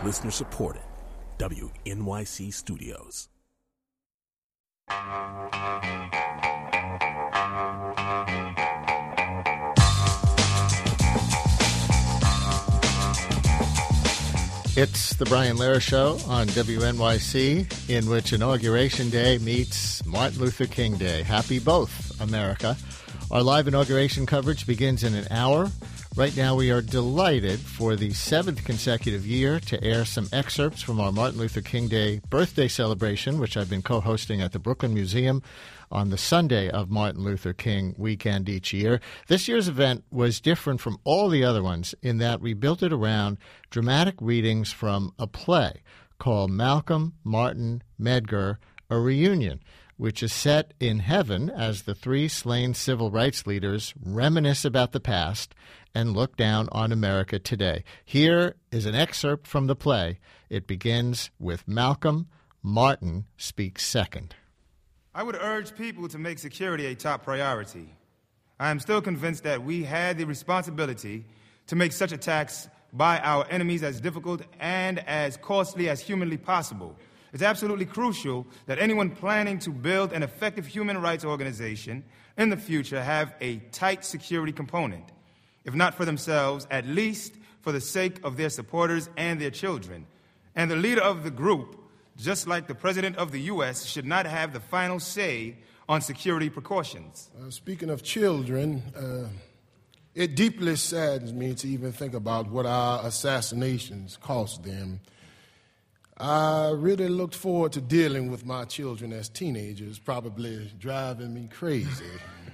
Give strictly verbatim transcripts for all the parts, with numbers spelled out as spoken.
Listener supported. W N Y C Studios. It's the Brian Lehrer Show on W N Y C, in which Inauguration Day meets Martin Luther King Day. Happy both, America. Our live inauguration coverage begins in an hour. Right now, we are delighted for the seventh consecutive year to air some excerpts from our Martin Luther King Day birthday celebration, which I've been co-hosting at the Brooklyn Museum on the Sunday of Martin Luther King weekend each year. This year's event was different from all the other ones in that we built it around dramatic readings from a play called Malcolm, Martin, Medgar, A Reunion, which is set in heaven as the three slain civil rights leaders reminisce about the past and look down on America today. Here is an excerpt from the play. It begins with Malcolm. Martin speaks second. I would urge people to make security a top priority. I am still convinced that we had the responsibility to make such attacks by our enemies as difficult and as costly as humanly possible. It's absolutely crucial that anyone planning to build an effective human rights organization in the future have a tight security component, if not for themselves, at least for the sake of their supporters and their children. And the leader of the group, just like the President of the U S, should not have the final say on security precautions. Uh, speaking of children, uh, it deeply saddens me to even think about what our assassinations cost them. I really looked forward to dealing with my children as teenagers, probably driving me crazy.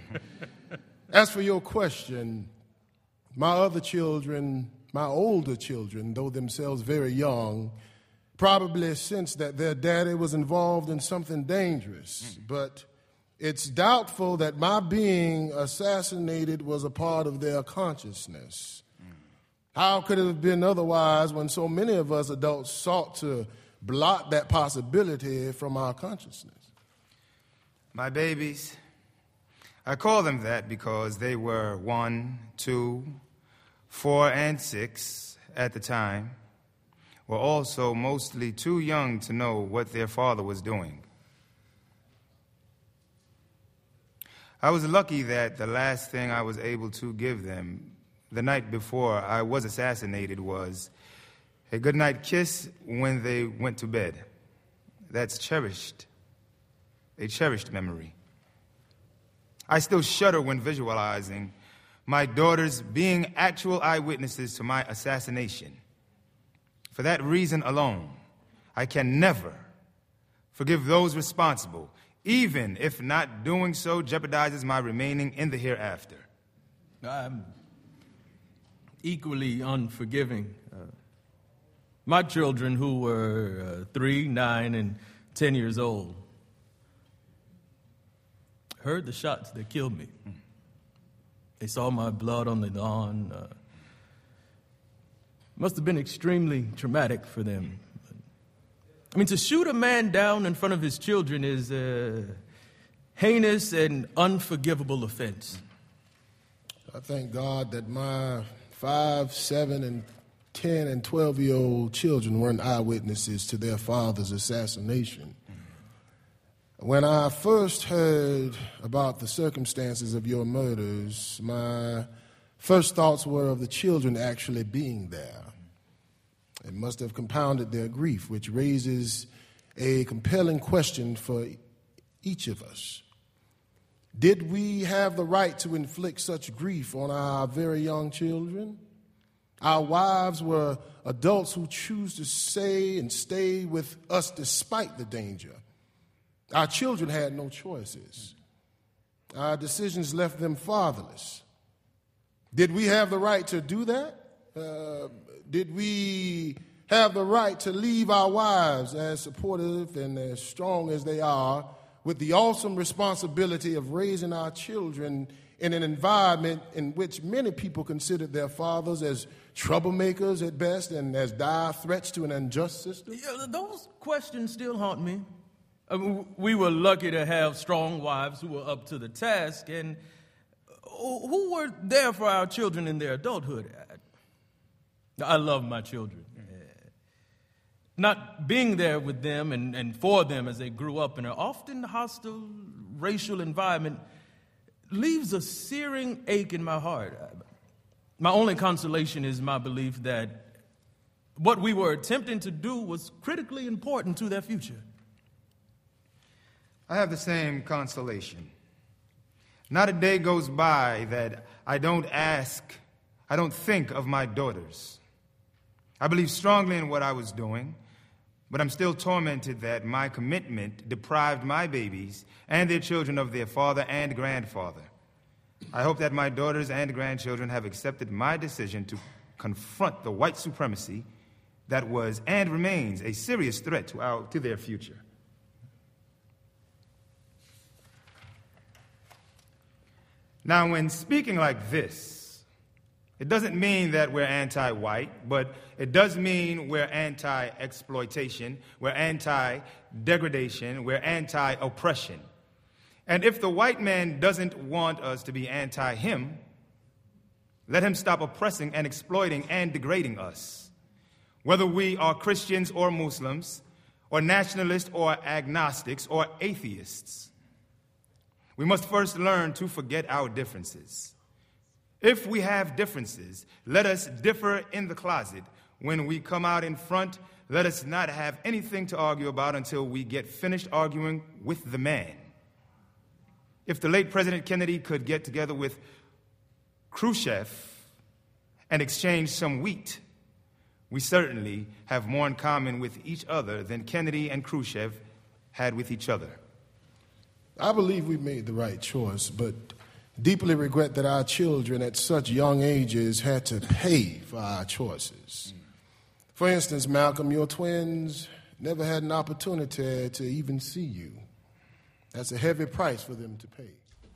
As for your question, my other children, my older children, though themselves very young, probably sensed that their daddy was involved in something dangerous. Mm. But it's doubtful that my being assassinated was a part of their consciousness. Mm. How could it have been otherwise when so many of us adults sought to blot that possibility from our consciousness? My babies, I call them that because they were one, two, four, and six at the time, were also mostly too young to know what their father was doing. I was lucky that the last thing I was able to give them the night before I was assassinated was a goodnight kiss when they went to bed. That's cherished, a cherished memory. I still shudder when visualizing my daughters being actual eyewitnesses to my assassination. For that reason alone, I can never forgive those responsible, even if not doing so jeopardizes my remaining in the hereafter. I'm equally unforgiving. Uh, my children, who were uh, three, nine, and ten years old, heard the shots that killed me. They saw my blood on the lawn. Uh, must have been extremely traumatic for them. I mean, to shoot a man down in front of his children is a heinous and unforgivable offense. I thank God that my five, seven, and ten, and twelve-year-old children weren't eyewitnesses to their father's assassination. When I first heard about the circumstances of your murders, my first thoughts were of the children actually being there. It must have compounded their grief, which raises a compelling question for each of us. Did we have the right to inflict such grief on our very young children? Our wives were adults who choose to stay and stay with us despite the danger. Our children had no choices. Our decisions left them fatherless. Did we have the right to do that? Uh, did we have the right to leave our wives, as supportive and as strong as they are, with the awesome responsibility of raising our children in an environment in which many people considered their fathers as troublemakers at best and as dire threats to an unjust system? Yeah, those questions still haunt me. I mean, we were lucky to have strong wives who were up to the task, and who were there for our children in their adulthood. I love my children. not being there with them and, and for them as they grew up in an often hostile racial environment leaves a searing ache in my heart. My only consolation is my belief that what we were attempting to do was critically important to their future. I have the same consolation. Not a day goes by that I don't ask, I don't think of my daughters. I believe strongly in what I was doing, but I'm still tormented that my commitment deprived my babies and their children of their father and grandfather. I hope that my daughters and grandchildren have accepted my decision to confront the white supremacy that was and remains a serious threat to our, to their future. Now, when speaking like this, it doesn't mean that we're anti-white, but it does mean we're anti-exploitation, we're anti-degradation, we're anti-oppression. And if the white man doesn't want us to be anti-him, let him stop oppressing and exploiting and degrading us. Whether we are Christians or Muslims, or nationalists or agnostics or atheists, we must first learn to forget our differences. If we have differences, let us differ in the closet. When we come out in front, let us not have anything to argue about until we get finished arguing with the man. If the late President Kennedy could get together with Khrushchev and exchange some wheat, we certainly have more in common with each other than Kennedy and Khrushchev had with each other. I believe we made the right choice, but deeply regret that our children at such young ages had to pay for our choices. For instance, Malcolm, your twins never had an opportunity to even see you. That's a heavy price for them to pay.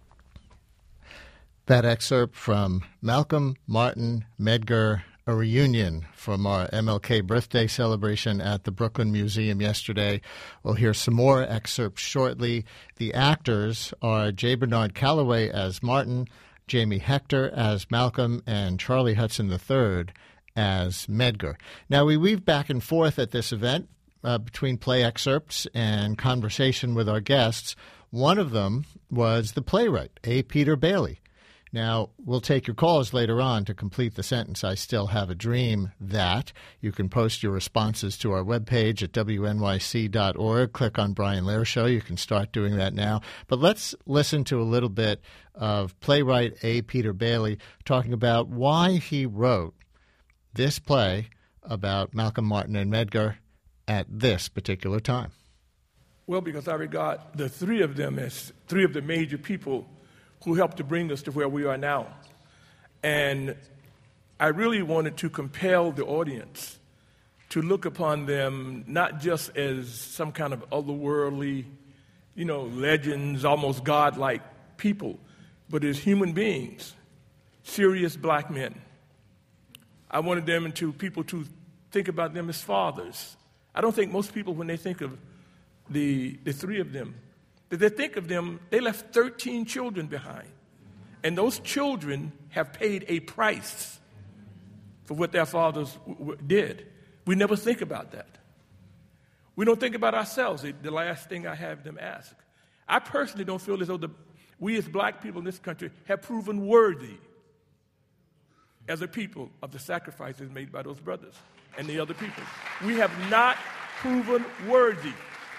That excerpt from Malcolm, Martin, Medgar, a reunion from our M L K birthday celebration at the Brooklyn Museum yesterday. We'll hear some more excerpts shortly. The actors are J. Bernard Calloway as Martin, Jamie Hector as Malcolm, and Charlie Hudson the third as Medgar. Now, we weave back and forth at this event uh, between play excerpts and conversation with our guests. One of them was the playwright, A. Peter Bailey. Now, we'll take your calls later on to complete the sentence, I still have a dream that. You can post your responses to our webpage at W N Y C dot org. Click on Brian Lehrer Show. You can start doing that now. But let's listen to a little bit of playwright A. Peter Bailey talking about why he wrote this play about Malcolm, Martin, and Medgar at this particular time. Well, because I regard the three of them as three of the major people who helped to bring us to where we are now. And I really wanted to compel the audience to look upon them not just as some kind of otherworldly, you know, legends, almost godlike people, but as human beings, serious black men. I wanted them to people to think about them as fathers. I don't think most people, when they think of the, the three of them, that they think of them, they left thirteen children behind. And those children have paid a price for what their fathers w- w- did. We never think about that. We don't think about ourselves. The last thing I have them ask. I personally don't feel as though the, we as black people in this country have proven worthy as a people of the sacrifices made by those brothers and the other people. We have not proven worthy.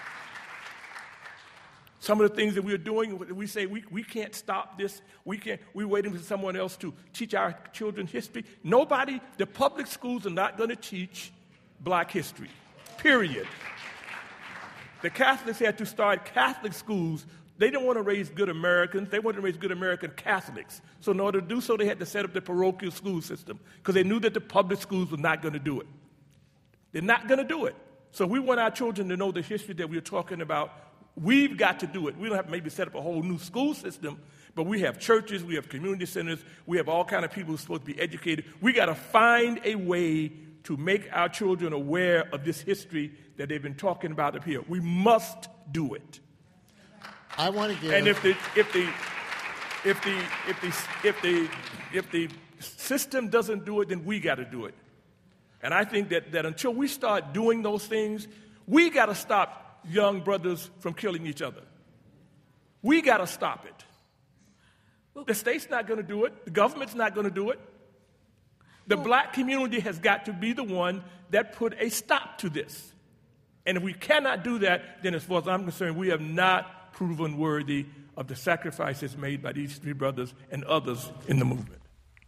Some of the things that we're doing, we say we, we can't stop this. We can't, we're waiting for someone else to teach our children history. Nobody, the public schools are not going to teach black history, period. The Catholics had to start Catholic schools. They didn't want to raise good Americans. They wanted to raise good American Catholics. So in order to do so, they had to set up the parochial school system because they knew that the public schools were not going to do it. They're not going to do it. So we want our children to know the history that we're talking about. We've got to do it. We don't have to maybe set up a whole new school system, but we have churches, we have community centers, we have all kind of people who are supposed to be educated. We got to find a way to make our children aware of this history that they've been talking about up here. We must do it. I want to give. And if the if the if the if the if the if the system doesn't do it, then we got to do it. And I think that, that until we start doing those things, we got to stop young brothers from killing each other. We got to stop it. The state's not going to do it. The government's not going to do it. The black community has got to be the one that put a stop to this. And if we cannot do that, then as far as I'm concerned, we have not proven worthy of the sacrifices made by these three brothers and others in the movement.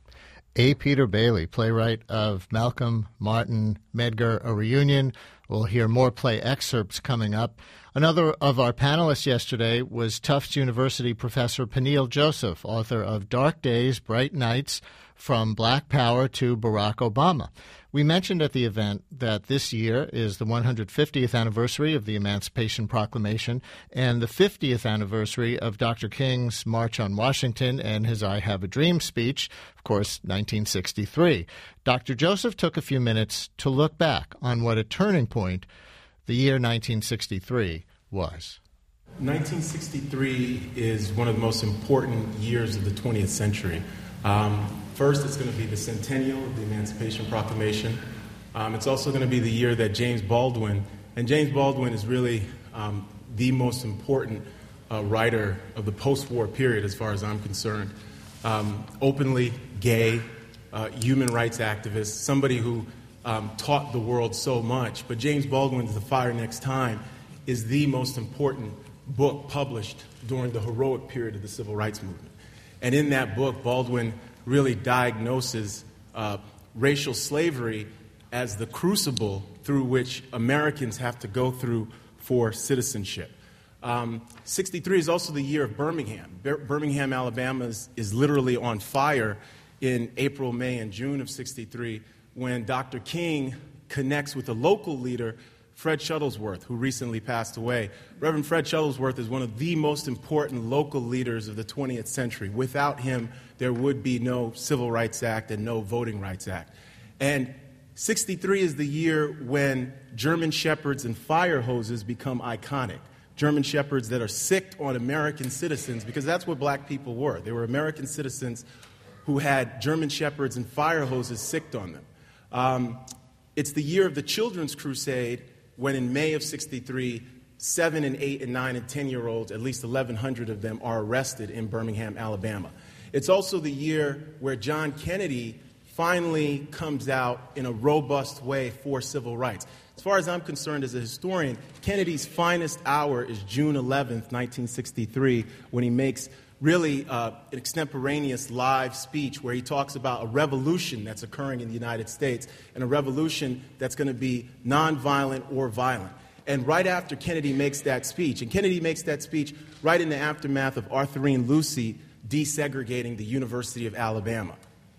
A. Peter Bailey, playwright of Malcolm, Martin, Medgar, A Reunion. We'll hear more play excerpts coming up. Another of our panelists yesterday was Tufts University professor Peniel Joseph, author of Dark Days, Bright Nights, From Black Power to Barack Obama. We mentioned at the event that this year is the one hundred fiftieth anniversary of the Emancipation Proclamation and the fiftieth anniversary of Doctor King's March on Washington and his I Have a Dream speech, of course, nineteen sixty-three. Doctor Joseph took a few minutes to look back on what a turning point the year nineteen sixty-three was. nineteen sixty-three is one of the most important years of the twentieth century. Um, first, it's going to be the centennial of the Emancipation Proclamation. Um, it's also going to be the year that James Baldwin, and James Baldwin is really um, the most important uh, writer of the post-war period as far as I'm concerned. Um, openly gay, uh, human rights activist, somebody who um, taught the world so much. But James Baldwin's The Fire Next Time is the most important book published during the heroic period of the Civil Rights Movement. And in that book, Baldwin really diagnoses uh, racial slavery as the crucible through which Americans have to go through for citizenship. Um, sixty-three is also the year of Birmingham. Bir- Birmingham, Alabama is, is literally on fire in April, May, and June of sixty-three when Doctor King connects with a local leader, Fred Shuttlesworth, who recently passed away. Reverend Fred Shuttlesworth is one of the most important local leaders of the twentieth century. Without him, there would be no Civil Rights Act and no Voting Rights Act. And sixty-three is the year when German shepherds and fire hoses become iconic. German shepherds that are sicked on American citizens, because that's what black people were. They were American citizens who had German shepherds and fire hoses sicked on them. Um, it's the year of the Children's Crusade, when in May of sixty-three, seven and eight and nine and ten-year-olds, at least eleven hundred of them, are arrested in Birmingham, Alabama. It's also the year where John Kennedy finally comes out in a robust way for civil rights. As far as I'm concerned as a historian, Kennedy's finest hour is June eleventh, nineteen sixty-three, when he makes really uh, an extemporaneous live speech where he talks about a revolution that's occurring in the United States and a revolution that's going to be nonviolent or violent. And right after Kennedy makes that speech, and Kennedy makes that speech right in the aftermath of Arthurine Lucy desegregating the University of Alabama.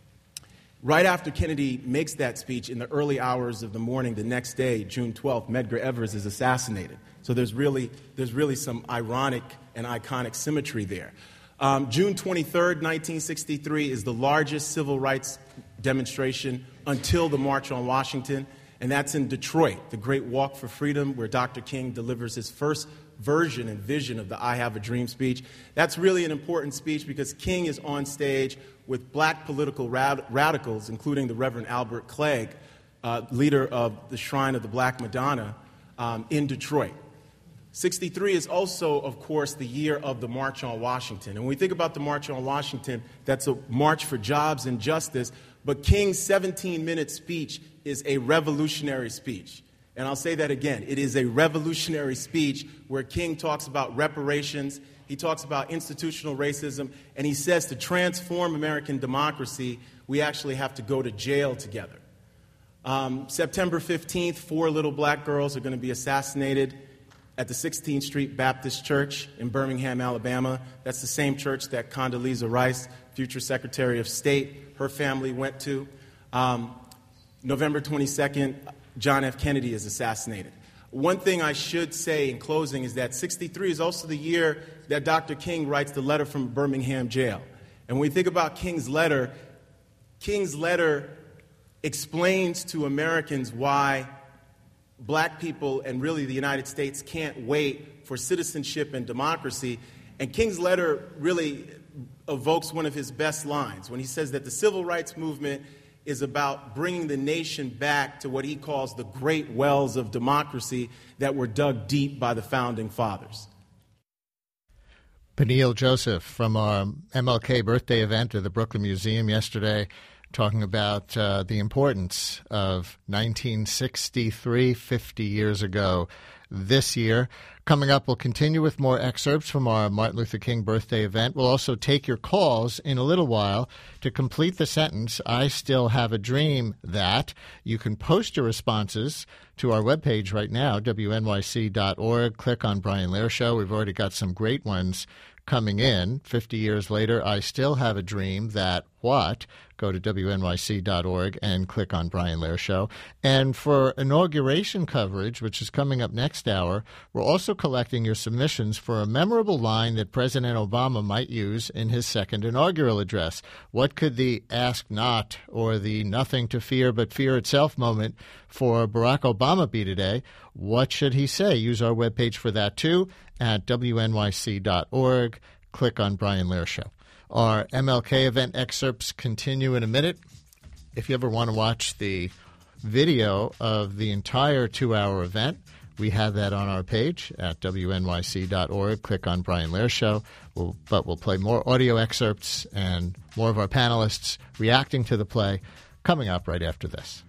Right after Kennedy makes that speech, in the early hours of the morning the next day, June twelfth, Medgar Evers is assassinated. So there's really, there's really some ironic and iconic symmetry there. Um, June twenty-third, nineteen sixty-three is the largest civil rights demonstration until the March on Washington, and that's in Detroit, the Great Walk for Freedom, where Doctor King delivers his first version and vision of the I Have a Dream speech. That's really an important speech because King is on stage with black political rad- radicals, including the Reverend Albert Clegg, uh, leader of the Shrine of the Black Madonna, um, in Detroit. sixty-three is also, of course, the year of the March on Washington. And when we think about the March on Washington, that's a march for jobs and justice, but King's seventeen-minute speech is a revolutionary speech. And I'll say that again. It is a revolutionary speech where King talks about reparations, he talks about institutional racism, and he says to transform American democracy, we actually have to go to jail together. Um, September fifteenth, four little black girls are going to be assassinated at the sixteenth Street Baptist Church in Birmingham, Alabama. That's the same church that Condoleezza Rice, future Secretary of State, her family went to. Um, November twenty-second, John F. Kennedy is assassinated. One thing I should say in closing is that sixty-three is also the year that Doctor King writes the letter from Birmingham jail. And when we think about King's letter, King's letter explains to Americans why black people and really the United States can't wait for citizenship and democracy. And King's letter really evokes one of his best lines when he says that the civil rights movement is about bringing the nation back to what he calls the great wells of democracy that were dug deep by the founding fathers. Peniel Joseph from our M L K birthday event at the Brooklyn Museum yesterday, talking about uh, the importance of nineteen sixty-three, fifty years ago this year. Coming up, we'll continue with more excerpts from our Martin Luther King birthday event. We'll also take your calls in a little while. To complete the sentence, I still have a dream that, you can post your responses to our webpage right now, W N Y C dot org. Click on Brian Lehrer Show. We've already got some great ones coming in. fifty years later, I still have a dream that what? Go to W N Y C dot org and click on Brian Lehrer Show. And for inauguration coverage, which is coming up next hour, we're also collecting your submissions for a memorable line that President Obama might use in his second inaugural address. What could the ask not or the nothing to fear but fear itself moment for Barack Obama be today? What should he say? Use our webpage for that too at W N Y C dot org. Click on Brian Lehrer Show. Our M L K event excerpts continue in a minute. If you ever want to watch the video of the entire two-hour event, we have that on our page at W N Y C dot org. Click on Brian Lehrer Show. We'll, but we'll play more audio excerpts and more of our panelists reacting to the play coming up right after this.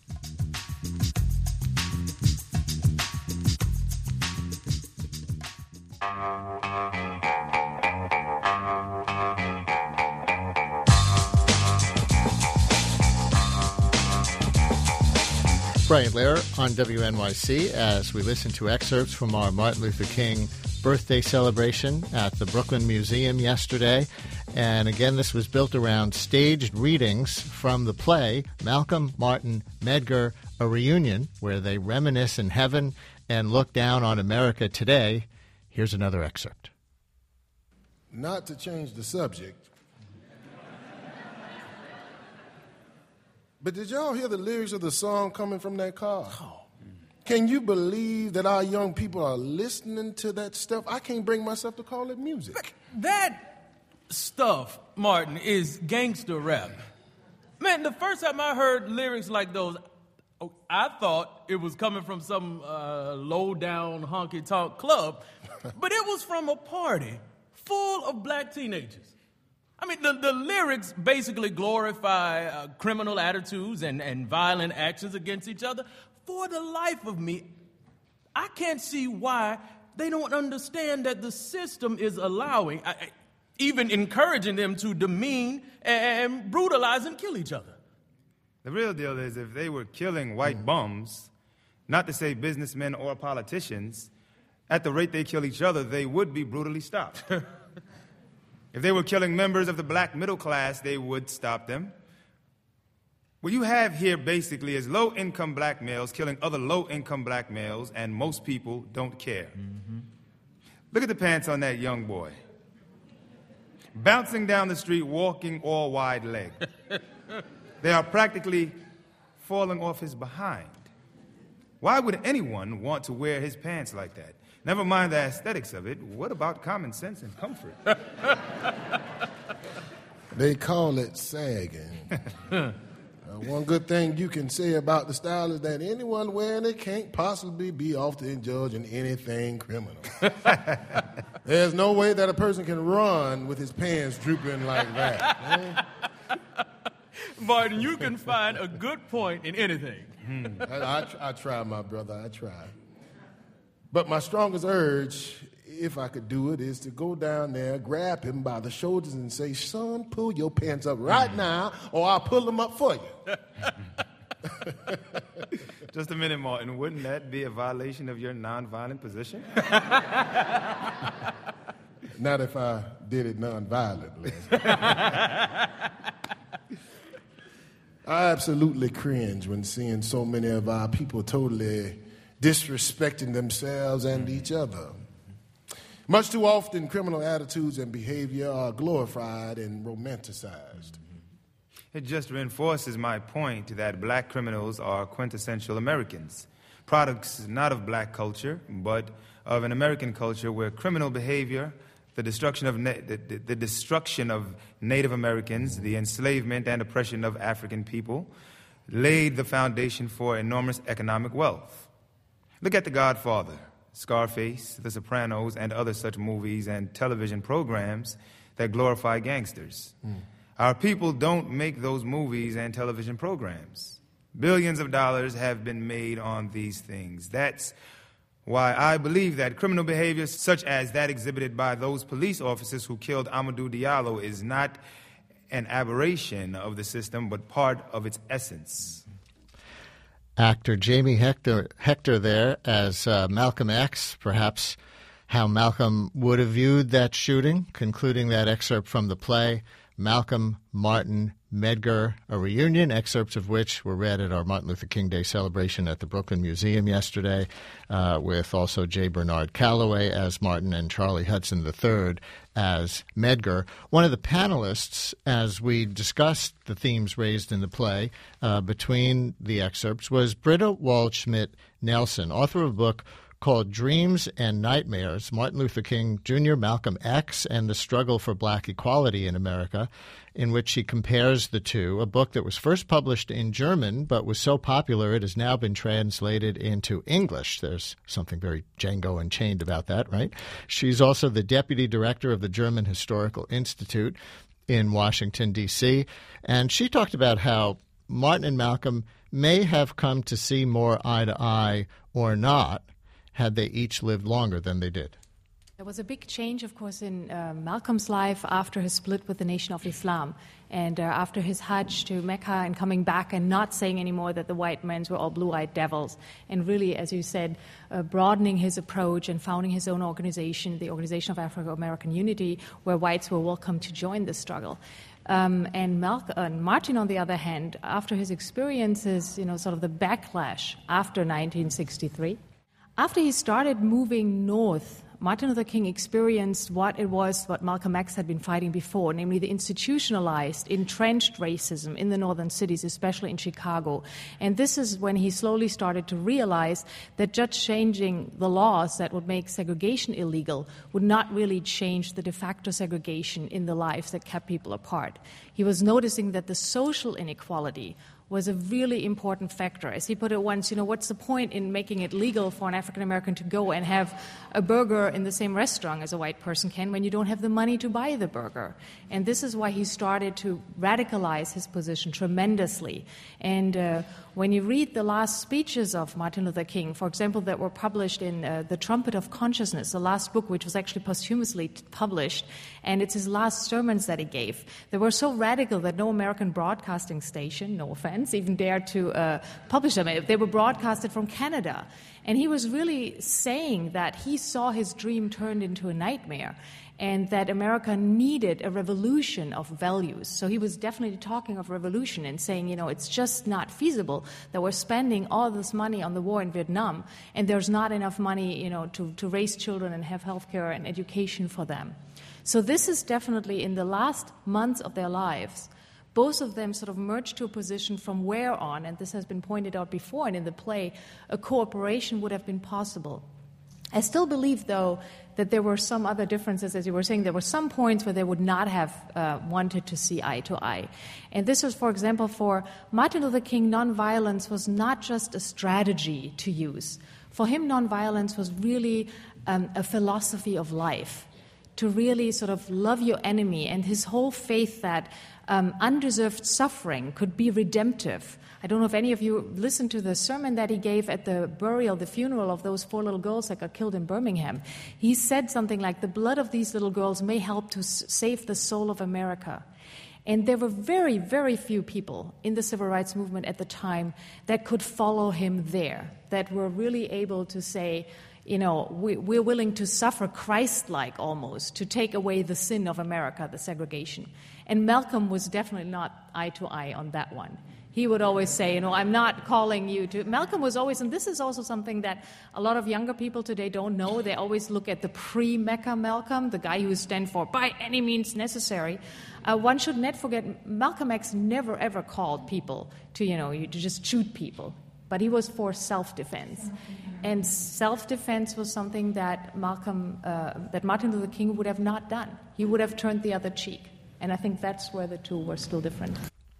Brian Lehrer on W N Y C as we listen to excerpts from our Martin Luther King birthday celebration at the Brooklyn Museum yesterday. And again, this was built around staged readings from the play Malcolm, Martin, Medgar, A Reunion, where they reminisce in heaven and look down on America today. Here's another excerpt. Not to change the subject, but did y'all hear the lyrics of the song coming from that car? Oh. Can you believe that our young people are listening to that stuff? I can't bring myself to call it music. But that stuff, Martin, is gangster rap. Man, the first time I heard lyrics like those, I thought it was coming from some uh, low-down honky-tonk club, but it was from a party full of black teenagers. I mean, the, the lyrics basically glorify uh, criminal attitudes and, and violent actions against each other. For the life of me, I can't see why they don't understand that the system is allowing, uh, even encouraging them to demean and brutalize and kill each other. The real deal is if they were killing white mm. bums, not to say businessmen or politicians, at the rate they kill each other, they would be brutally stopped. If they were killing members of the black middle class, they would stop them. What you have here basically is low-income black males killing other low-income black males, and most people don't care. Mm-hmm. Look at the pants on that young boy. Bouncing down the street, walking all wide leg. They are practically falling off his behind. Why would anyone want to wear his pants like that? Never mind the aesthetics of it. What about common sense and comfort? They call it sagging. uh, one good thing you can say about the style is that anyone wearing it can't possibly be often indulged in anything criminal. There's no way that a person can run with his pants drooping like that. Martin, you can find a good point in anything. Hmm. I, I, I try, my brother, I try. But my strongest urge, if I could do it, is to go down there, grab him by the shoulders and say, son, pull your pants up right now, or I'll pull them up for you. Just a minute, Martin. Wouldn't that be a violation of your nonviolent position? Not if I did it nonviolently. I absolutely cringe when seeing so many of our people totally disrespecting themselves and each other. Much too often, criminal attitudes and behavior are glorified and romanticized. It just reinforces my point that black criminals are quintessential Americans, products not of black culture, but of an American culture where criminal behavior the destruction of na- the, the, the destruction of Native Americans, the enslavement and oppression of African people, laid the foundation for enormous economic wealth. Look at The Godfather, Scarface, The Sopranos, and other such movies and television programs that glorify gangsters. Mm. Our people don't make those movies and television programs. Billions of dollars have been made on these things. That's why I believe that criminal behavior such as that exhibited by those police officers who killed Amadou Diallo is not an aberration of the system, but part of its essence. Actor Jamie Hector, Hector there as uh, Malcolm X, perhaps how Malcolm would have viewed that shooting, concluding that excerpt from the play, Malcolm, Martin, Medgar, a reunion, excerpts of which were read at our Martin Luther King Day celebration at the Brooklyn Museum yesterday, uh, with also J. Bernard Calloway as Martin and Charlie Hudson the third as Medgar. One of the panelists, as we discussed the themes raised in the play uh, between the excerpts, was Britta Waldschmidt Nelson, author of a book called Dreams and Nightmares, Martin Luther King Junior, Malcolm X, and the Struggle for Black Equality in America, in which she compares the two, a book that was first published in German but was so popular it has now been translated into English. There's something very Django Unchained about that, right? She's also the deputy director of the German Historical Institute in Washington, D C, and she talked about how Martin and Malcolm may have come to see more eye to eye or not, had they each lived longer than they did. There was a big change, of course, in uh, Malcolm's life after his split with the Nation of Islam and uh, after his Hajj to Mecca and coming back and not saying anymore that the white men were all blue-eyed devils, and really, as you said, uh, broadening his approach and founding his own organization, the Organization of Afro-American Unity, where whites were welcome to join the struggle. Um, and Malcolm, uh, Martin, on the other hand, after his experiences, you know, sort of the backlash after nineteen sixty-three, after he started moving north, Martin Luther King experienced what it was what Malcolm X had been fighting before, namely the institutionalized, entrenched racism in the northern cities, especially in Chicago. And this is when he slowly started to realize that just changing the laws that would make segregation illegal would not really change the de facto segregation in the lives that kept people apart. He was noticing that the social inequality was a really important factor. As he put it once, you know, what's the point in making it legal for an African American to go and have a burger in the same restaurant as a white person can when you don't have the money to buy the burger? And this is why he started to radicalize his position tremendously. And uh, when you read the last speeches of Martin Luther King, for example, that were published in uh, The Trumpet of Consciousness, the last book which was actually posthumously t- published, and it's his last sermons that he gave, they were so radical that no American broadcasting station, no offense, even dared to uh, publish them. They were broadcasted from Canada. And he was really saying that he saw his dream turned into a nightmare and that America needed a revolution of values. So he was definitely talking of revolution and saying, you know, it's just not feasible that we're spending all this money on the war in Vietnam and there's not enough money, you know, to, to raise children and have health care and education for them. So this is definitely in the last months of their lives, both of them sort of merged to a position from where on, and this has been pointed out before and in the play, a cooperation would have been possible. I still believe, though, that there were some other differences. As you were saying, there were some points where they would not have uh, wanted to see eye to eye. And this was, for example, for Martin Luther King, nonviolence was not just a strategy to use. For him, nonviolence was really um, a philosophy of life, to really sort of love your enemy, and his whole faith that um, undeserved suffering could be redemptive. I don't know if any of you listened to the sermon that he gave at the burial, the funeral of those four little girls that got killed in Birmingham. He said something like, the blood of these little girls may help to s- save the soul of America. And there were very, very few people in the civil rights movement at the time that could follow him there, that were really able to say, you know, we, we're willing to suffer Christ-like almost to take away the sin of America, the segregation. And Malcolm was definitely not eye to eye on that one. He would always say, you know, I'm not calling you to... Malcolm was always, and this is also something that a lot of younger people today don't know. They always look at the pre-Mecca Malcolm, the guy who stands for by any means necessary. Uh, one should not forget, Malcolm X never, ever called people to, you know, to just shoot people. but he was for self-defense. And self-defense was something that Malcolm, uh, that Martin Luther King would have not done. He would have turned the other cheek. And I think that's where the two were still different.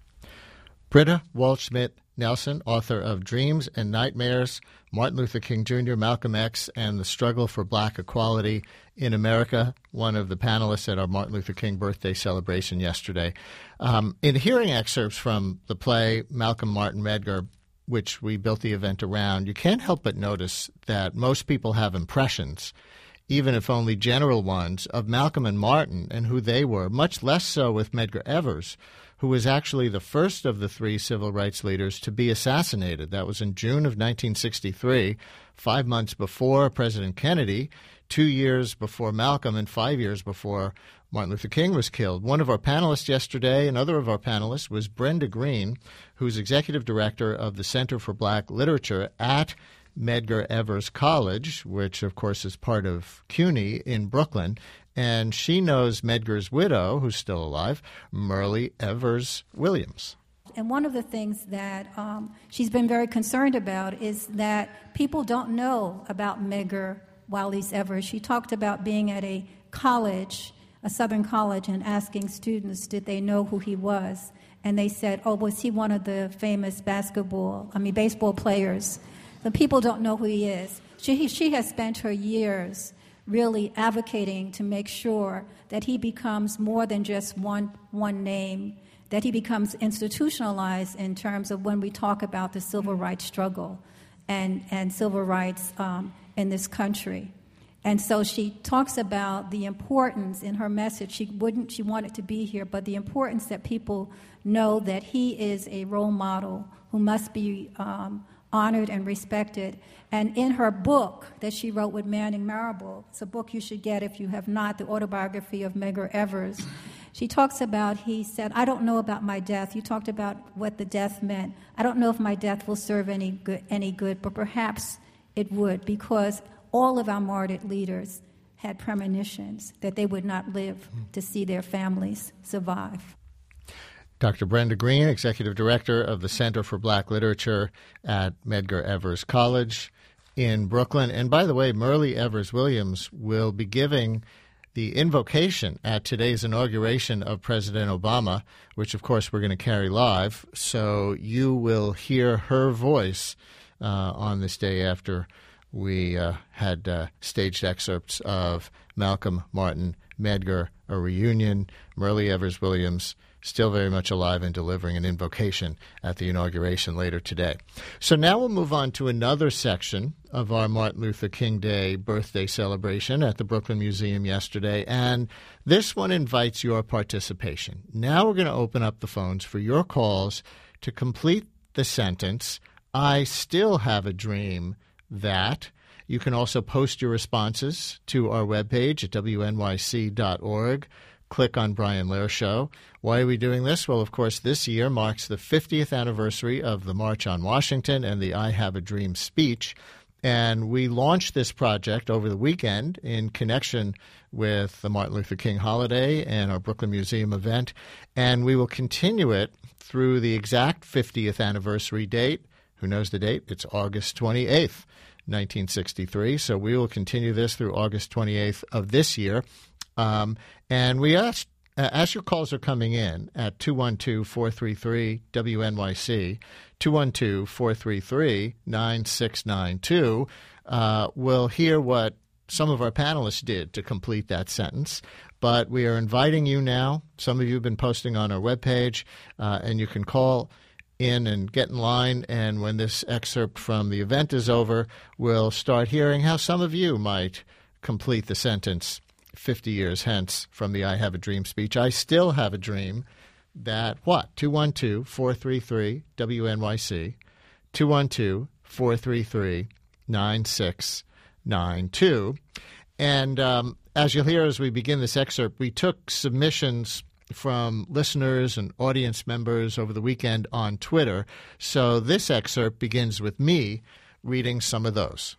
Britta Waldschmidt Nelson, author of Dreams and Nightmares, Martin Luther King Junior, Malcolm X, and the Struggle for Black Equality in America, one of the panelists at our Martin Luther King birthday celebration yesterday. Um, in hearing excerpts from the play Malcolm Martin Medgar, which we built the event around, you can't help but notice that most people have impressions, even if only general ones, of Malcolm and Martin and who they were, much less so with Medgar Evers, who was actually the first of the three civil rights leaders to be assassinated. That was in June of nineteen sixty-three, five months before President Kennedy, two years before Malcolm, and five years before Martin Luther King was killed. One of our panelists yesterday, another of our panelists, was Brenda Green, who's executive director of the Center for Black Literature at Medgar Evers College, which, of course, is part of CUNY in Brooklyn. And she knows Medgar's widow, who's still alive, Myrlie Evers Williams. And one of the things that um, she's been very concerned about is that people don't know about Medgar Wallace Evers. She talked about being at a college, a Southern college, and asking students, did they know who he was? And they said, oh, was he one of the famous basketball, I mean, baseball players? The people don't know who he is. She, she has spent her years really advocating to make sure that he becomes more than just one one name, that he becomes institutionalized in terms of when we talk about the civil rights struggle and, and civil rights um, in this country. And so she talks about the importance in her message. She wouldn't, she wanted to be here, but the importance that people know that he is a role model who must be um, honored and respected. And in her book that she wrote with Manning Marable, it's a book you should get if you have not, the autobiography of Medgar Evers, she talks about, he said, I don't know about my death. You talked about what the death meant. I don't know if my death will serve any good, any good, but perhaps it would, because all of our martyred leaders had premonitions that they would not live to see their families survive. Doctor Brenda Green, Executive Director of the Center for Black Literature at Medgar Evers College in Brooklyn. And by the way, Myrlie Evers Williams will be giving the invocation at today's inauguration of President Obama, which, of course, we're going to carry live. So you will hear her voice uh, on this day after we uh, had uh, staged excerpts of Malcolm Martin Medgar, a reunion. Myrlie Evers Williams still very much alive and delivering an invocation at the inauguration later today. So now we'll move on to another section of our Martin Luther King Day birthday celebration at the Brooklyn Museum yesterday, and this one invites your participation. Now we're going to open up the phones for your calls to complete the sentence, I still have a dream that. You can also post your responses to our webpage at W N Y C dot org. Click on Brian Lehrer Show. Why are we doing this? Well, of course, this year marks the fiftieth anniversary of the March on Washington and the I Have a Dream speech. And we launched this project over the weekend in connection with the Martin Luther King holiday and our Brooklyn Museum event. And we will continue it through the exact fiftieth anniversary date. Who knows the date? It's August twenty-eighth, nineteen sixty-three. So we will continue this through August twenty-eighth of this year. Um, and we asked, uh, as your calls are coming in at two one two, four three three, W N Y C, two one two, four three three, nine six nine two, uh, we'll hear what some of our panelists did to complete that sentence. But we are inviting you now. Some of you have been posting on our webpage, uh, and you can call in and get in line. And when this excerpt from the event is over, we'll start hearing how some of you might complete the sentence fifty years hence from the I Have a Dream speech. I still have a dream that what? two one two, four three three, W N Y C, two one two, four three three, nine six nine two. And um, as you'll hear as we begin this excerpt, we took submissions from listeners and audience members over the weekend on Twitter. So this excerpt begins with me reading some of those.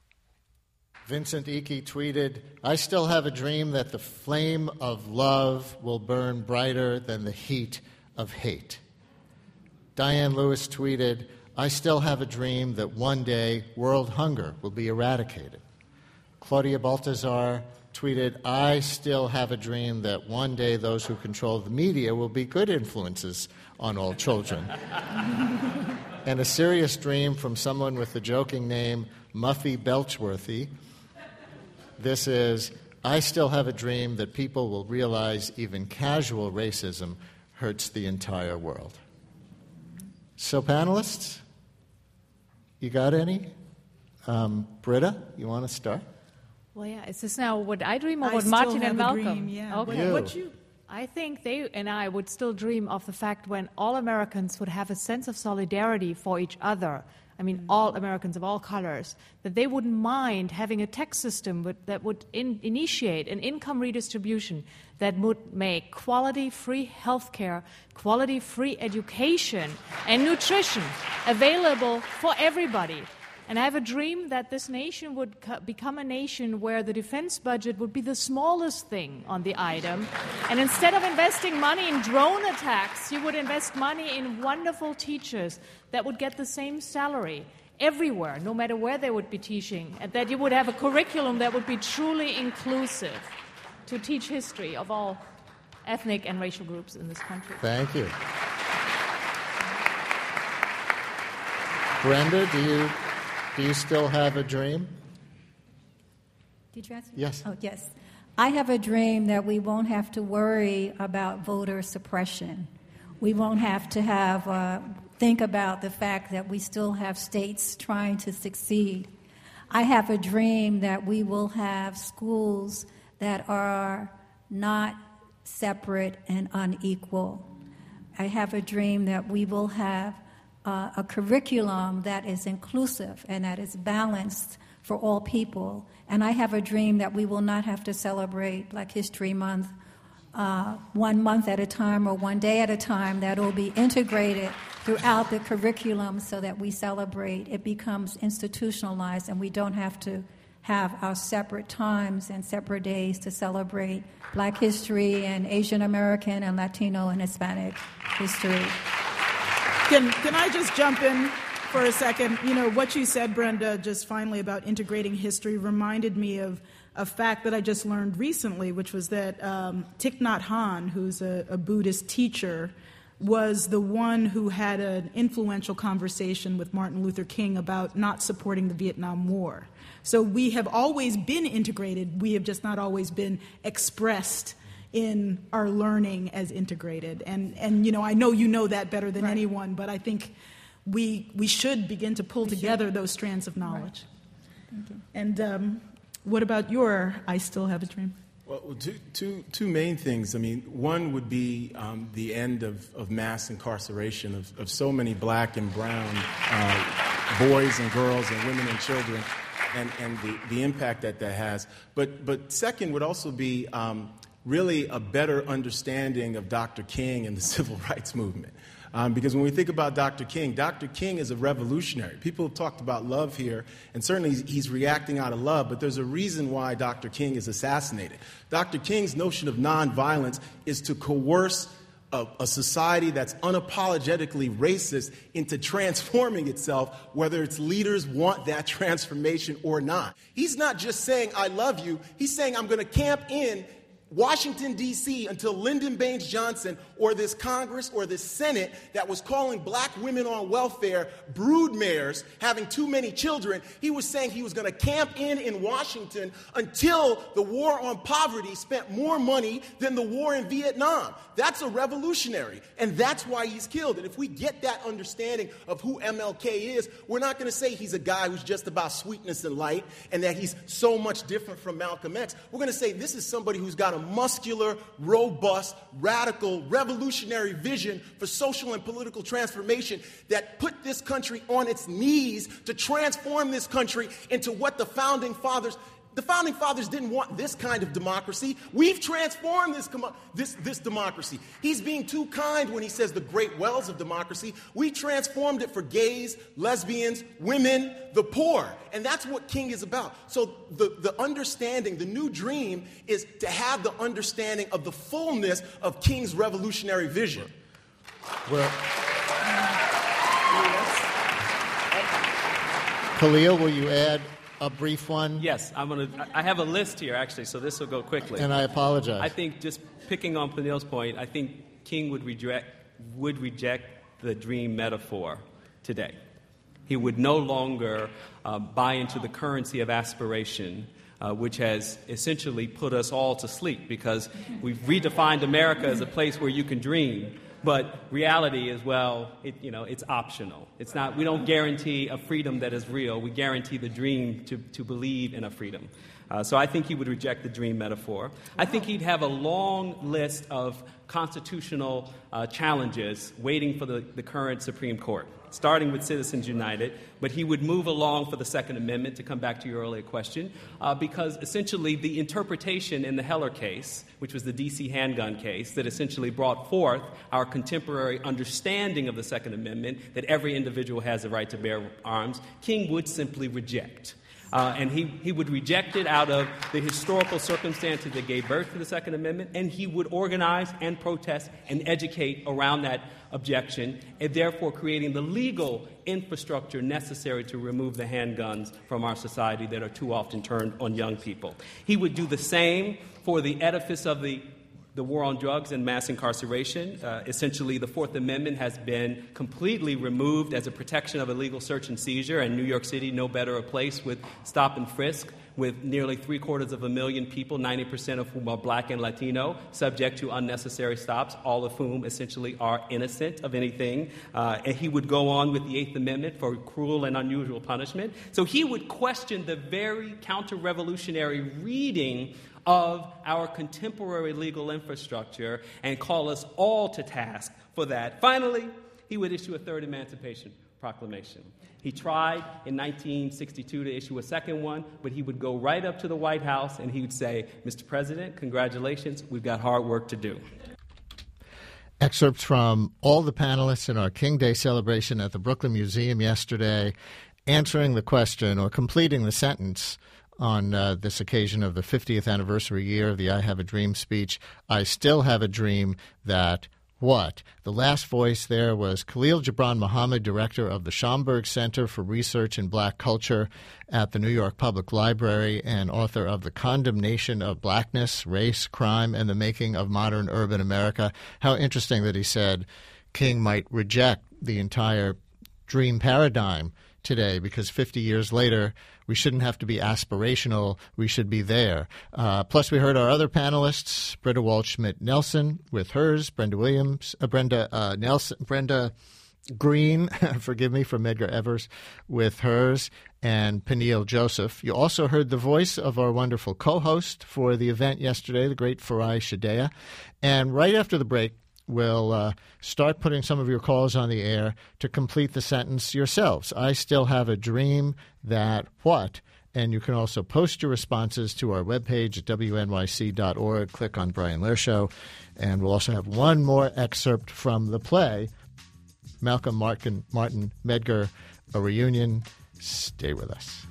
Vincent Eakey tweeted, I still have a dream that the flame of love will burn brighter than the heat of hate. Diane Lewis tweeted, I still have a dream that one day world hunger will be eradicated. Claudia Baltazar tweeted, I still have a dream that one day those who control the media will be good influences on all children. And a serious dream from someone with the joking name Muffy Belchworthy. This is, I still have a dream that people will realize even casual racism hurts the entire world. So panelists, you got any? Um, Britta, you want to start? Well, yeah. Is this now what I dream or I what still Martin have and a Malcolm? dream, yeah. Okay. You. What you? I think they and I would still dream of the fact when all Americans would have a sense of solidarity for each other. I mean, all Americans of all colors, that they wouldn't mind having a tax system with, that would in, initiate an income redistribution that would make quality-free healthcare, quality-free education, and nutrition available for everybody. And I have a dream that this nation would co- become a nation where the defense budget would be the smallest thing on the item. And instead of investing money in drone attacks, you would invest money in wonderful teachers that would get the same salary everywhere, no matter where they would be teaching. And that you would have a curriculum that would be truly inclusive to teach history of all ethnic and racial groups in this country. Thank you. Brenda, do you... Do you still have a dream? Did you answer? Yes. Oh, yes. I have a dream that we won't have to worry about voter suppression. We won't have to have uh, think about the fact that we still have states trying to succeed. I have a dream that we will have schools that are not separate and unequal. I have a dream that we will have Uh, a curriculum that is inclusive and that is balanced for all people. And I have a dream that we will not have to celebrate Black History Month uh, one month at a time or one day at a time. That will be integrated throughout the curriculum so that we celebrate. It becomes institutionalized and we don't have to have our separate times and separate days to celebrate Black history and Asian American and Latino and Hispanic history. Can can I just jump in for a second? You know, what you said, Brenda, just finally about integrating history reminded me of a fact that I just learned recently, which was that um, Thich Nhat Hanh, who's a, a Buddhist teacher, was the one who had an influential conversation with Martin Luther King about not supporting the Vietnam War. So we have always been integrated. We have just not always been expressed in our learning as integrated. And, and you know, I know you know that better than right. anyone, but I think we we should begin to pull we together should. those strands of knowledge. Right. Thank you. And um, what about your I Still Have a Dream? Well, two, two, two main things. I mean, one would be um, the end of, of mass incarceration of, of so many black and brown uh, boys and girls and women and children, and, and the, the impact that that has. But, but second would also be um, really a better understanding of Doctor King and the civil rights movement. Um, because when we think about Doctor King, Doctor King is a revolutionary. People have talked about love here, and certainly he's, he's reacting out of love, but there's a reason why Doctor King is assassinated. Doctor King's notion of nonviolence is to coerce a, a society that's unapologetically racist into transforming itself, whether its leaders want that transformation or not. He's not just saying, I love you. He's saying, I'm going to camp in Washington, D C until Lyndon Baines Johnson or this Congress or this Senate that was calling black women on welfare broodmares having too many children, he was saying he was going to camp in in Washington until the war on poverty spent more money than the war in Vietnam. That's a revolutionary, and that's why he's killed. And if we get that understanding of who M L K is, we're not going to say he's a guy who's just about sweetness and light and that he's so much different from Malcolm X. We're going to say this is somebody who's got a muscular, robust, radical, revolutionary vision for social and political transformation that put this country on its knees to transform this country into what the Founding Fathers... The Founding Fathers didn't want this kind of democracy. We've transformed this, this, this democracy. He's being too kind when he says the great wells of democracy. We transformed it for gays, lesbians, women, the poor. And that's what King is about. So the, the understanding, the new dream is to have the understanding of the fullness of King's revolutionary vision. Well, Khalil, will you add a brief one? Yes, I'm gonna. I have a list here actually, so this will go quickly. And I apologize. I think just picking on Peniel's point, I think King would reject would reject the dream metaphor today. He would no longer uh, buy into the currency of aspiration, uh, which has essentially put us all to sleep, because we've redefined America as a place where you can dream. But reality is, well, it, you know, it's optional. It's not. We don't guarantee a freedom that is real. We guarantee the dream to, to believe in a freedom. Uh, so I think he would reject the dream metaphor. I think he'd have a long list of constitutional uh, challenges waiting for the, the current Supreme Court, starting with Citizens United, but he would move along for the Second Amendment, to come back to your earlier question, uh, because essentially the interpretation in the Heller case, which was the D C handgun case, that essentially brought forth our contemporary understanding of the Second Amendment, that every individual has the right to bear arms, King would simply reject. Uh, and he, he would reject it out of the historical circumstances that gave birth to the Second Amendment, and he would organize and protest and educate around that objection, and therefore creating the legal infrastructure necessary to remove the handguns from our society that are too often turned on young people. He would do the same for the edifice of the the war on drugs and mass incarceration. Uh, essentially, the Fourth Amendment has been completely removed as a protection of illegal search and seizure, and New York City, no better a place with stop and frisk, with nearly three-quarters of a million people, ninety percent of whom are black and Latino, subject to unnecessary stops, all of whom essentially are innocent of anything. Uh, and he would go on with the Eighth Amendment for cruel and unusual punishment. So he would question the very counter-revolutionary reading of our contemporary legal infrastructure and call us all to task for that. Finally, he would issue a third Emancipation Proclamation. He tried in nineteen sixty-two to issue a second one, but he would go right up to the White House and he would say, Mister President, congratulations, we've got hard work to do. Excerpts from all the panelists in our King Day celebration at the Brooklyn Museum yesterday, answering the question or completing the sentence on uh, this occasion of the fiftieth anniversary year of the I Have a Dream speech. I still have a dream that what? The last voice there was Khalil Gibran Muhammad, director of the Schomburg Center for Research in Black Culture at the New York Public Library and author of The Condemnation of Blackness, Race, Crime, and the Making of Modern Urban America. How interesting that he said King might reject the entire dream paradigm today, because fifty years later, we shouldn't have to be aspirational. We should be there. Uh, plus, we heard our other panelists, Britta Waldschmidt-Nelson with hers, Brenda Williams, uh, Brenda uh, Nelson, Brenda Green, forgive me, from Medgar Evers with hers, and Peniel Joseph. You also heard the voice of our wonderful co-host for the event yesterday, the great Farai Shadea. And right after the break, we'll uh, start putting some of your calls on the air to complete the sentence yourselves. I still have a dream that what? And you can also post your responses to our webpage at W N Y C dot org. Click on Brian Lehrer Show. And we'll also have one more excerpt from the play, Malcolm Martin, Martin Medgar, A Reunion. Stay with us.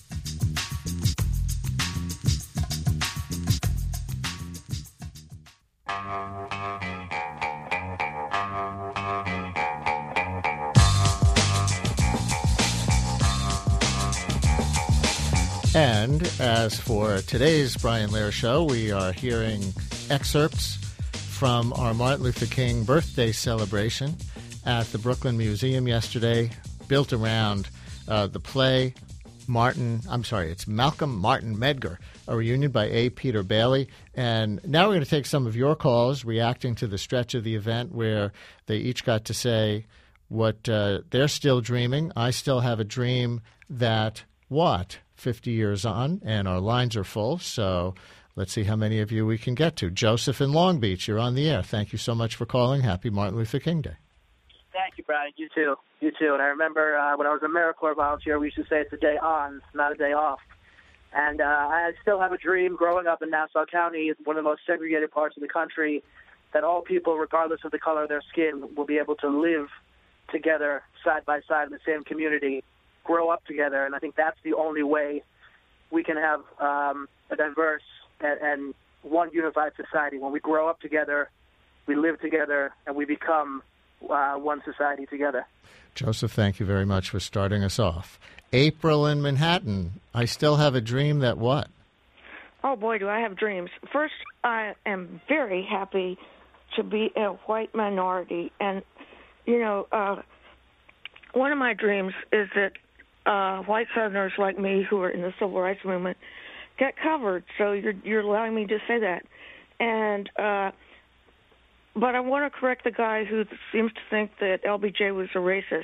And as for today's Brian Lehrer Show, we are hearing excerpts from our Martin Luther King birthday celebration at the Brooklyn Museum yesterday, built around uh, the play Martin, I'm sorry, it's Malcolm Martin Medgar, A Reunion by A. Peter Bailey. And now we're going to take some of your calls reacting to the stretch of the event where they each got to say what uh, they're still dreaming. I still have a dream that what? fifty years on, and our lines are full, so let's see how many of you we can get to. Joseph in Long Beach, you're on the air. Thank you so much for calling. Happy Martin Luther King Day. Thank you, Brian. You too. You too. And I remember uh, when I was a AmeriCorps volunteer, we used to say it's a day on, not a day off. And uh, I still have a dream growing up in Nassau County, one of the most segregated parts of the country, that all people, regardless of the color of their skin, will be able to live together side by side in the same community, grow up together, and I think that's the only way we can have um, a diverse and, and one unified society. When we grow up together, we live together, and we become uh, one society together. Joseph, thank you very much for starting us off. April in Manhattan, I still have a dream that what? Oh, boy, do I have dreams. First, I am very happy to be a white minority. And, you know, uh, one of my dreams is that uh, white Southerners like me who are in the civil rights movement get covered. So you're, you're allowing me to say that. And uh, but I want to correct the guy who seems to think that L B J was a racist.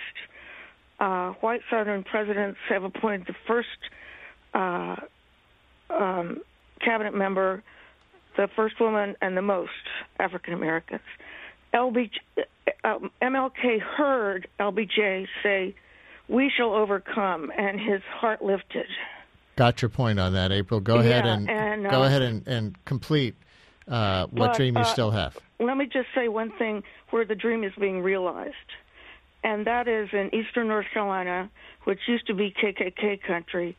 Uh, white Southern presidents have appointed the first uh, um, cabinet member, the first woman, and the most African Americans. L B J, uh, M L K heard L B J say, "We shall overcome," and his heart lifted. Got your point on that, April. Go ahead Yeah, and, and, go uh, ahead and, and complete uh, what But, dream you uh, still have. Let me just say one thing where the dream is being realized, and that is in eastern North Carolina, which used to be K K K country.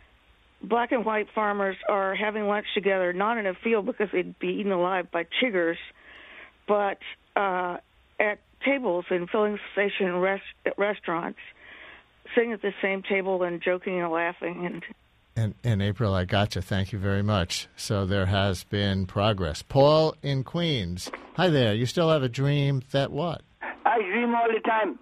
Black and white farmers are having lunch together, not in a field because they'd be eaten alive by chiggers, but uh, at tables in filling station rest- restaurants, sitting at the same table and joking and laughing. And And, and April, I got you. Thank you very much. So there has been progress. Paul in Queens. Hi there. You still have a dream that what? I dream all the time.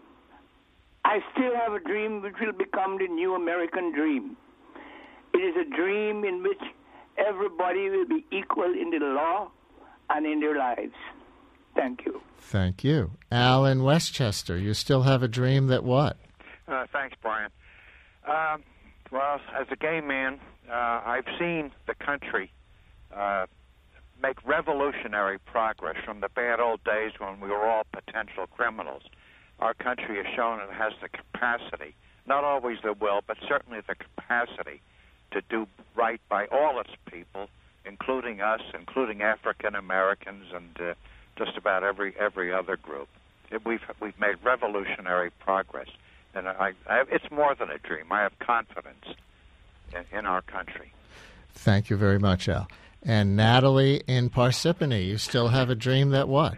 I still have a dream which will become the new American dream. It is a dream in which everybody will be equal in the law and in their lives. Thank you. Thank you. Al in Westchester. You still have a dream that what? Uh, thanks, Brian. Um, well, as a gay man, uh, I've seen the country uh, make revolutionary progress from the bad old days when we were all potential criminals. Our country has shown it has the capacity, not always the will, but certainly the capacity to do right by all its people, including us, including African Americans, and uh, just about every every other group. It, we've we've made revolutionary progress, and I, I, it's more than a dream. I have confidence in, in our country. Thank you very much, Al. And Natalie in Parsippany. You still have a dream that what?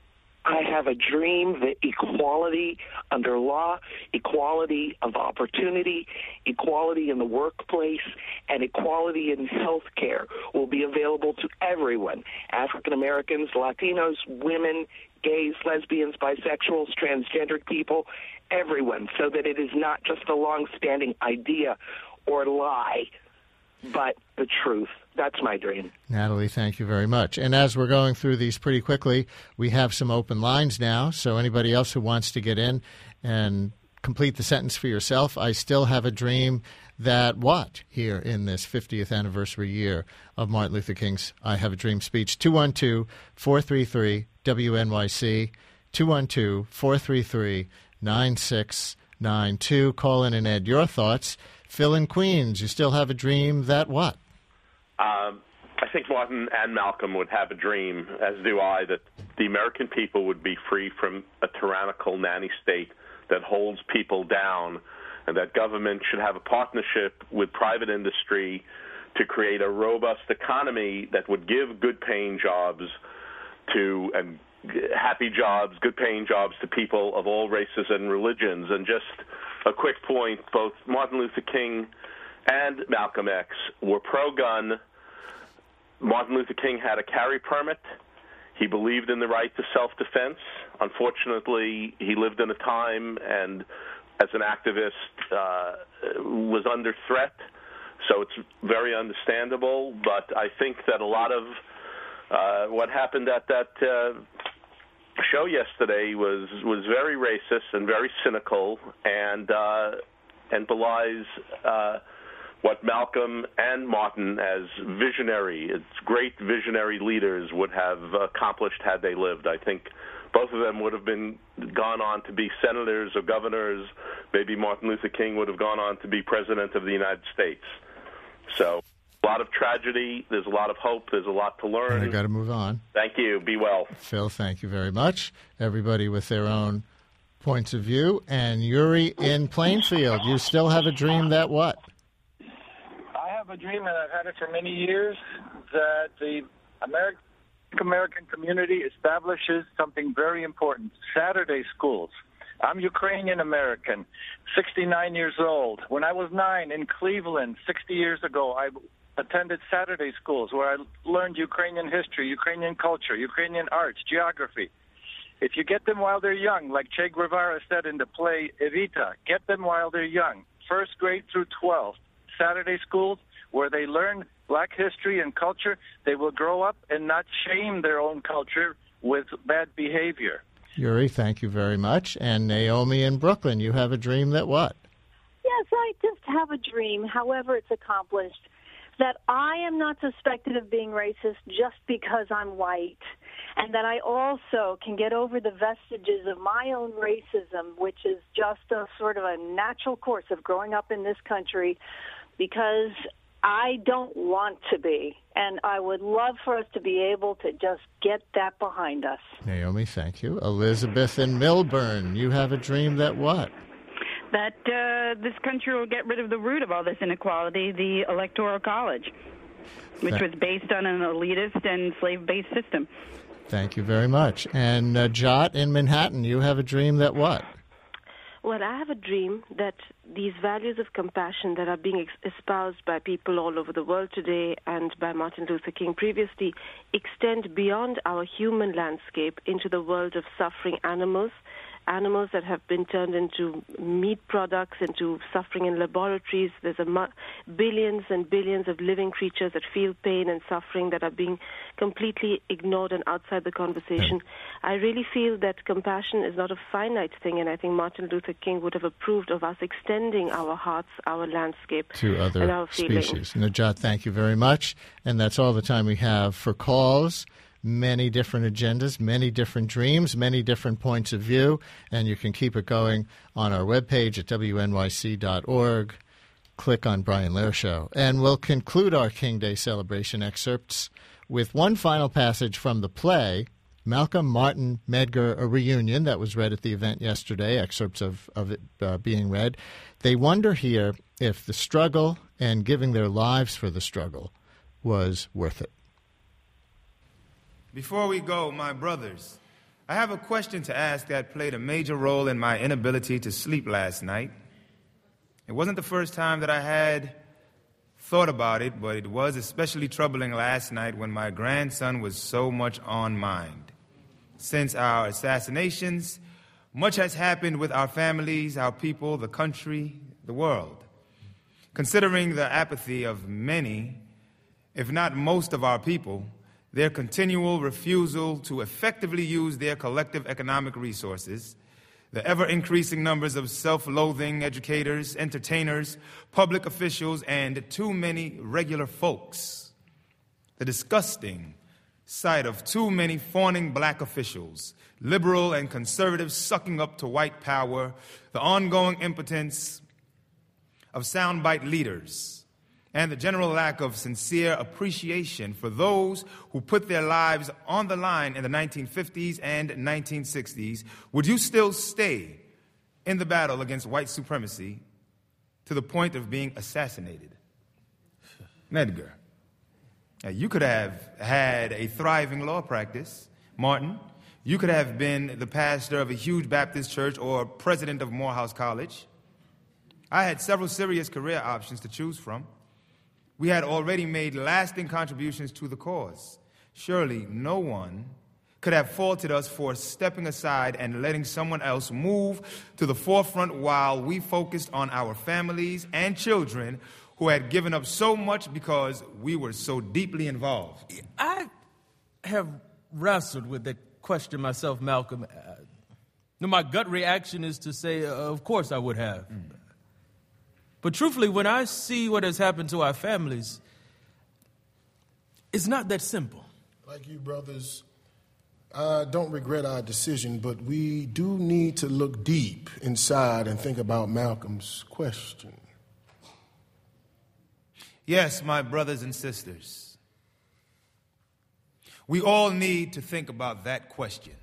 I have a dream that equality under law, equality of opportunity, equality in the workplace, and equality in health care will be available to everyone, African Americans, Latinos, women, gays, lesbians, bisexuals, transgendered people, everyone, so that it is not just a long-standing idea or lie, but the truth. That's my dream. Natalie, thank you very much. And as we're going through these pretty quickly, we have some open lines now. So anybody else who wants to get in and complete the sentence for yourself, I still have a dream that what here in this fiftieth anniversary year of Martin Luther King's I Have a Dream speech. two one two, four three three, W N Y C, two one two, four three three, nine six nine two. Call in and add your thoughts. Phil in Queens, you still have a dream that what? Um, I think Martin and Malcolm would have a dream, as do I, that the American people would be free from a tyrannical nanny state that holds people down, and that government should have a partnership with private industry to create a robust economy that would give good-paying jobs to and happy jobs, good-paying jobs to people of all races and religions. And just a quick point, both Martin Luther King and Malcolm X were pro-gun. Martin Luther King had a carry permit. He believed in the right to self-defense. Unfortunately, he lived in a time and as an activist uh, was under threat, so it's very understandable. But I think that a lot of uh, what happened at that uh, show yesterday was was very racist and very cynical, and uh, and belies uh, what Malcolm and Martin, as visionary, as great visionary leaders, would have accomplished had they lived. I think both of them would have been gone on to be senators or governors. Maybe Martin Luther King would have gone on to be president of the United States. So a lot of tragedy. There's a lot of hope. There's a lot to learn. And I got to move on. Thank you. Be well. Phil, thank you very much. Everybody with their own points of view. And Yuri in Plainfield, you still have a dream that what? I have a dream, and I've had it for many years, that the American American community establishes something very important, Saturday schools. I'm Ukrainian American, sixty-nine years old. When I was nine in Cleveland, sixty years ago, I attended Saturday schools where I learned Ukrainian history, Ukrainian culture, Ukrainian arts, geography. If you get them while they're young, like Che Guevara said in the play Evita, get them while they're young, first grade through twelfth, Saturday schools where they learn black history and culture, they will grow up and not shame their own culture with bad behavior. Yuri, thank you very much. And Naomi in Brooklyn, you have a dream that what? Yes, I just have a dream, however it's accomplished, that I am not suspected of being racist just because I'm white, and that I also can get over the vestiges of my own racism, which is just a sort of a natural course of growing up in this country, because I don't want to be, and I would love for us to be able to just get that behind us. Naomi, thank you. Elizabeth in Millburn, you have a dream that what? That uh, this country will get rid of the root of all this inequality, the Electoral College, which Th- was based on an elitist and slave-based system. Thank you very much. And uh, Jot in Manhattan, you have a dream that what? Well, I have a dream that these values of compassion that are being ex- espoused by people all over the world today and by Martin Luther King previously extend beyond our human landscape into the world of suffering animals, animals that have been turned into meat products, into suffering in laboratories. There's a mu- billions and billions of living creatures that feel pain and suffering that are being completely ignored and outside the conversation. I really feel that compassion is not a finite thing, and I think Martin Luther King would have approved of us extending our hearts, our landscape, to other and our feelings. species. Najat, thank you very much. And that's all the time we have for calls. Many different agendas, many different dreams, many different points of view, and you can keep it going on our webpage at W N Y C dot org. Click on Brian Lehrer Show. And we'll conclude our King Day celebration excerpts with one final passage from the play, Malcolm, Martin, Medgar, a reunion that was read at the event yesterday, excerpts of, of it uh, being read. They wonder here if the struggle and giving their lives for the struggle was worth it. Before we go, my brothers, I have a question to ask that played a major role in my inability to sleep last night. It wasn't the first time that I had thought about it, but it was especially troubling last night when my grandson was so much on mind. Since our assassinations, much has happened with our families, our people, the country, the world. Considering the apathy of many, if not most of our people, their continual refusal to effectively use their collective economic resources, the ever-increasing numbers of self-loathing educators, entertainers, public officials, and too many regular folks, the disgusting sight of too many fawning black officials, liberal and conservative sucking up to white power, the ongoing impotence of soundbite leaders, and the general lack of sincere appreciation for those who put their lives on the line in the nineteen fifties and nineteen sixties, would you still stay in the battle against white supremacy to the point of being assassinated? Medgar, you could have had a thriving law practice. Martin, you could have been the pastor of a huge Baptist church or president of Morehouse College. I had several serious career options to choose from. We had already made lasting contributions to the cause. Surely no one could have faulted us for stepping aside and letting someone else move to the forefront while we focused on our families and children who had given up so much because we were so deeply involved. I have wrestled with that question myself, Malcolm. Uh, my gut reaction is to say, uh, of course I would have. Mm. But truthfully, when I see what has happened to our families, it's not that simple. Like you, brothers, I don't regret our decision, but we do need to look deep inside and think about Malcolm's question. Yes, my brothers and sisters, we all need to think about that question.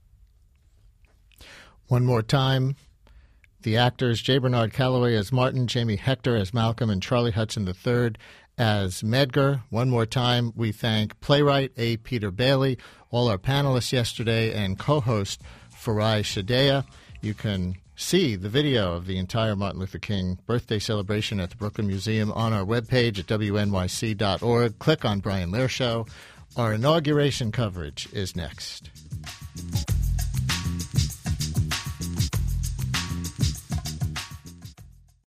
One more time. The actors J. Bernard Calloway as Martin, Jamie Hector as Malcolm, and Charlie Hudson the third as Medgar. One more time, we thank playwright A. Peter Bailey, all our panelists yesterday, and co-host Farai Shadea. You can see the video of the entire Martin Luther King birthday celebration at the Brooklyn Museum on our webpage at W N Y C dot org. Click on Brian Lehrer Show. Our inauguration coverage is next.